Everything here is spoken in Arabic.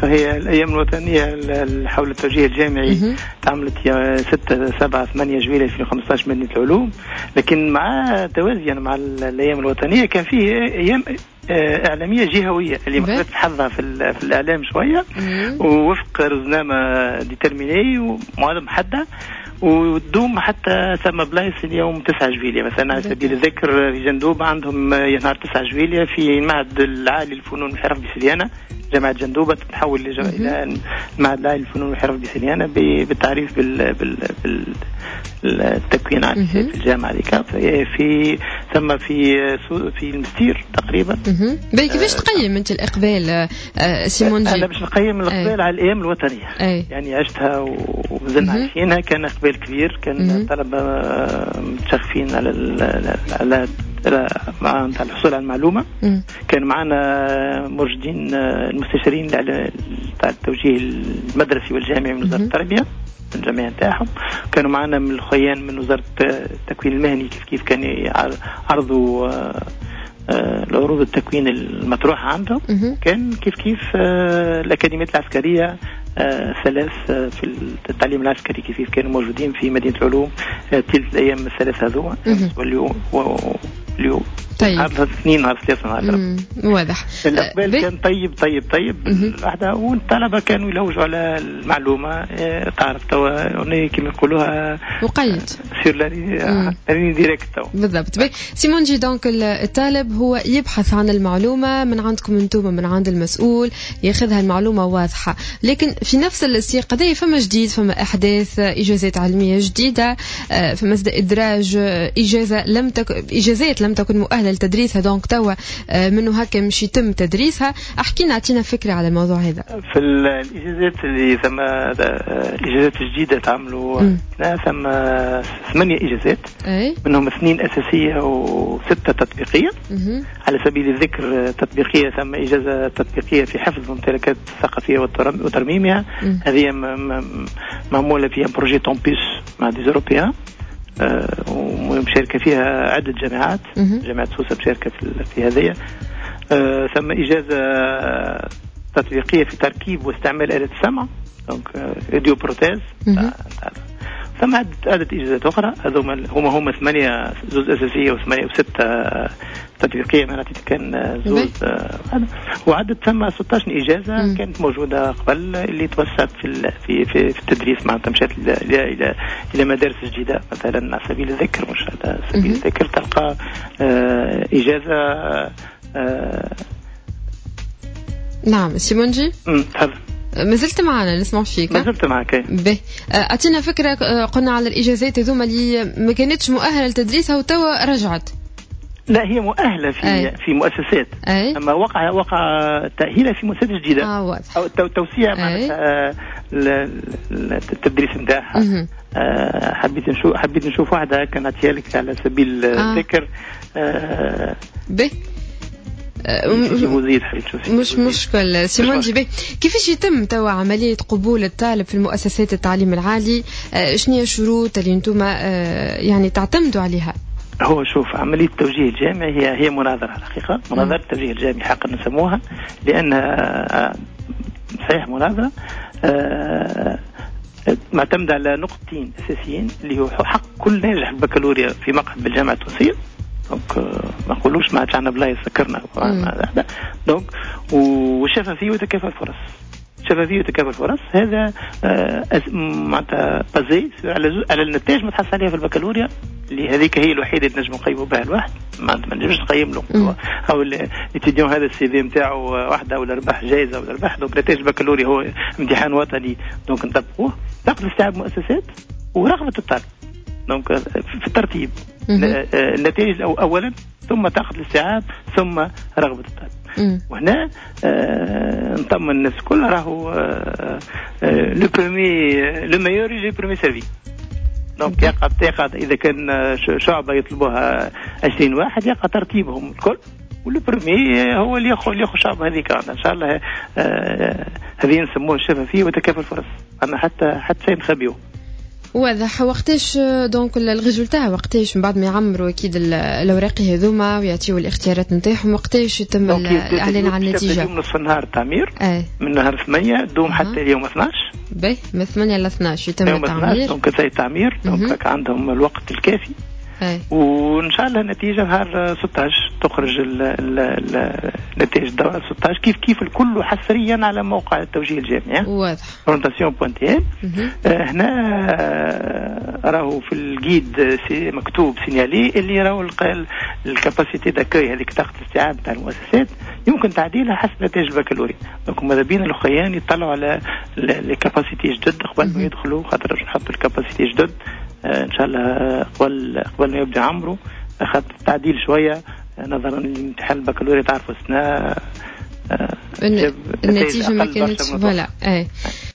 الحقيقة هي الأيام الوطنية حول التوجيه الجامعي تعملت 6 7 8 جويلية 2015 مدينة العلوم، لكن مع توازيا مع الأيام الوطنية كان فيه أيام إعلامية جهوية اللي مخلت حظها في الإعلام شوية ووفق رزنامة ديترميني ومواعيد محددة وتدوم حتى ثم بلايص اليوم 9 جويلية. مثلا على سبيل الذكر في جندوب عندهم نهار 9 جويلية في المعهد العالي للفنون والحرف بسليانة، جامعة جندوبة تتحول إلى المعهد العالي للفنون والحرف بسليانة بالتعريف بالتكوينات في الجامعة ذيك في ثم في المستير تقريبا. كيفاش تقيم انت الاقبال سيمونجي؟ انا باش نقيم الاقبال على الايام الوطنيه يعني عشتها وزلنا عايشينها، كان اقبال كبير، كان الطلبه متشغفين على الحصول على المعلومه. كان معنا مرشدين المستشارين تاع التوجيه المدرسي والجامعي من وزاره التربيه من الجمعيه نتاعهم، كانوا معنا من الخيان من وزاره التكوين المهني كيف كانوا يعرضوا العروض التكوين المطروحة عندهم. كان كيف الأكاديميات العسكرية 3 في التعليم العسكري كيف كانوا موجودين في مدينة العلوم تلت الأيام 3 هذوما واليوم طيب نهار 2 نهار 3 نهار واضح. الإقبال كان طيب الوحدة، والطلبة كانوا يلوجوا على المعلومة. تعرف توا كما يقولوها مقيد سير لاني ديريكت بالضبط. سيمونجي دونك الطالب هو يبحث عن المعلومة من عندكم انتم من عند المسؤول، ياخذها المعلومة واضحة، لكن في نفس السياق هذا فما جديد، فما أحداث إجازات علمية جديدة، فما إدراج إجازات لم تكن مؤهلة لتدريسها، دونك توا منه هكا مش يتم تدريسها. احكينا اعطينا فكرة على الموضوع هذا. في الإجازات اللي ثم إجازات جديدة تعملوا ثم 8 إجازات منهم 2 أساسية و6 تطبيقية. على سبيل الذكر تطبيقية ثم إجازة تطبيقية في حفظ ممتلكات الثقافية وترميمها، هذه معمولة فيها بروجي تومبيس مع دي أوروبيان ومشاركة فيها عدة جامعات، جامعة سوسة مشاركة في هذه. ثم إجازة تطبيقية في تركيب واستعمال آلة السمع، دونك فيديو بروتيز. ثم عدة إجازات أخرى، هم 8 زوز أساسية و6 تطبيقية، معناتها كان زوز وعدد ثم 16 إجازة كانت موجودة قبل اللي توسعت في التدريس، معناتها مشات إلى مدارس جديدة. مثلا على سبيل الذكر مش على سبيل الذكر تلقى إجازة نعم سيمونجي ما زلت معنا نسمع فيك. ما زلت معك. أعطينا فكرة. قلنا على الإجازات هذوما اللي ما كانتش مؤهلة لتدريسها وتوا رجعت. لا هي مؤهلة في مؤسسات، أما وقع تأهيلها في مؤسسات جديدة أو توسيع التدريس نتاعها. حبيت نشوف واحدة كانت لك على سبيل الذكر. مش مشكل سيمونجي. كيفاش يتم توا عملية قبول الطالب في المؤسسات التعليم العالي؟ شنو هي الشروط اللي انتم يعني تعتمدوا عليها؟ هو شوف عملية التوجيه الجامعي هي مناظرة الحقيقة، مناظرة التوجيه الجامعي حقا نسموها، لأنها صحيح مناظرة معتمدة على نقطتين أساسيين اللي هو حق كل ناجح البكالوريا في مقعد بالجامعة التونسية. دونك ما نقولوش ما عندنا بلايص سكرنا دونك والشفافية وتكافؤ الفرص. شفافية وتكافؤ الفرص هذا معناتها بازي على النتائج ما تحصل عليها في البكالوريا، اللي هذيك هي الوحيدة اللي نجم نقيموا بها الواحد. ما نجمش نقيم له او الاتيديون هذا السي في نتاعو واحدة ولا ربح جائزة ولا ربح. دونك نتائج البكالوريا هو امتحان وطني، دونك نطبقوه طاقة الاستيعاب مؤسسات ورغبة الطالب. دونك في الترتيب النتائج اولا ثم طاقة الاستيعاب ثم رغبة الطالب. وهنا نطمن الناس كلها راهو لو ميور لو بريمي سيرفي. دونك يقع اذا كان شعبة يطلبوها 20 واحد يقع ترتيبهم الكل، واللو بريمي هو اللي ياخذ شعبة هذيك. ان شاء الله هذه نسموها الشفافية وتكافؤ الفرص، اما حتى شيء نخبيه. واضح. وقتاش دونك الريزولتا وقتاش من بعد ما يعمروا اكيد الاوراق هذوما ويعطيوا الاختيارات نتاعهم وقتاش يتم الاعلان عن النتيجه؟ يوم نصف النهار التعمير من نهار 8 دوم حتى اليوم 12. باهي من 8 ل 12 يتم التعمير. دونك زي التعمير دونك عندهم الوقت الكافي. وان شاء الله النتيجه نهار 16 تخرج النتائج الدوره 16 كيف الكل حصريا على موقع التوجيه الجامعي. واضح. orientation.tl. هنا راهو في الجيد مكتوب سينيالي اللي راهو الكاباسيتي داكوي هذيك طاقه الاستيعاب تاع المؤسسات يمكن تعديلها حسب نتائج البكالوريا. دونك ماذا بينا الاخوان يطلعوا على الكاباسيتي جدد قبل ما يدخلوا خاطر نحطوا الكاباسيتي جدد ان شاء الله قبل ما يبدا عمره اخذت تعديل شويه نظرا لامتحان البكالوريا تعرفوا السنه النتيجه ما كانتش فوالا.